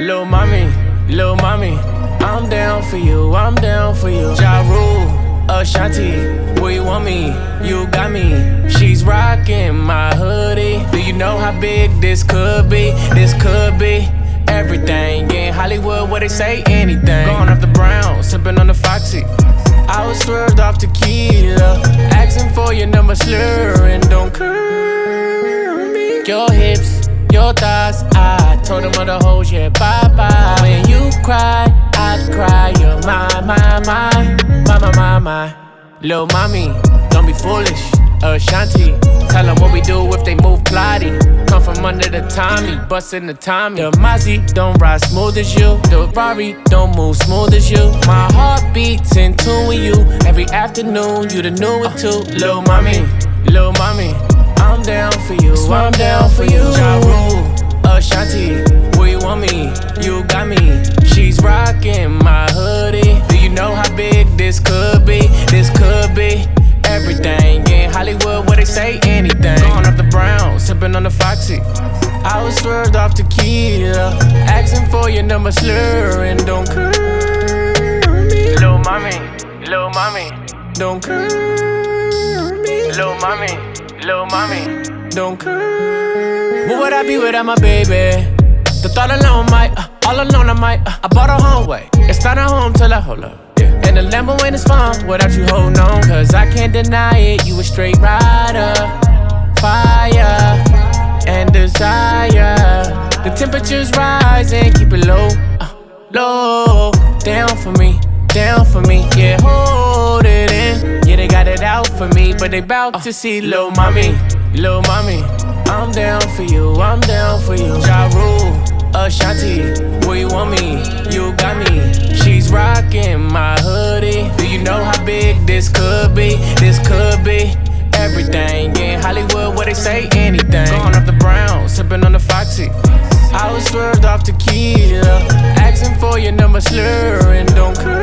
Lil' mommy, I'm down for you, I'm down for you. Ja Rule, Ashanti, where you want me? You got me. She's rocking my hoodie. Do you know how big this could be? This could be everything. In Hollywood, where they say anything. Going off the brown, sipping on the Foxy. I was swerved off tequila, asking for your number, slurring. Don't curve me. Your hips, your thighs, I told them other hoes, yeah, bye-bye. When you cry, I cry, you're my. Lil' mommy, don't be foolish, Ashanti. Tell them what we do if they move plotty. Come from under the Tommy, bustin' the Tommy. The Mozzie don't ride smooth as you. The Rari don't move smooth as you. My heart beats in tune with you. Every afternoon, you the new it too. Lil' mommy, I'm down for you, I'm down for you. Ja Rule, Ashanti, where you want me? You got me. She's rocking my hoodie. Do you know how big this could be? This could be everything. In Hollywood, where they say anything. Going off the brown, sipping on the Foxy. I was swerved off tequila, asking for your number, slurring. Don't curve me. Lil' mommy, don't curve me. Lil' mommy, don't curve. What would I be without my baby? The thought alone might, all alone I might. I bought a home way. It's not a home till I hold up. And the Lambo ain't as fun without you holding on. Cause I can't deny it, you a straight rider. Fire and desire. The temperature's rising, keep it low, low. Down for me, yeah, hold it in. Yeah, they got it out for me, but they bout to see. Lil' mommy, I'm down for you, I'm down for you. Ja Rule, Ashanti, where you want me? You got me. She's rocking my hoodie. Do you know how big this could be? This could be everything. In Hollywood, where they say anything. Going off the brown, sipping on the Foxy. I was swerved off tequila, asking for your number, slurring. Don't curve.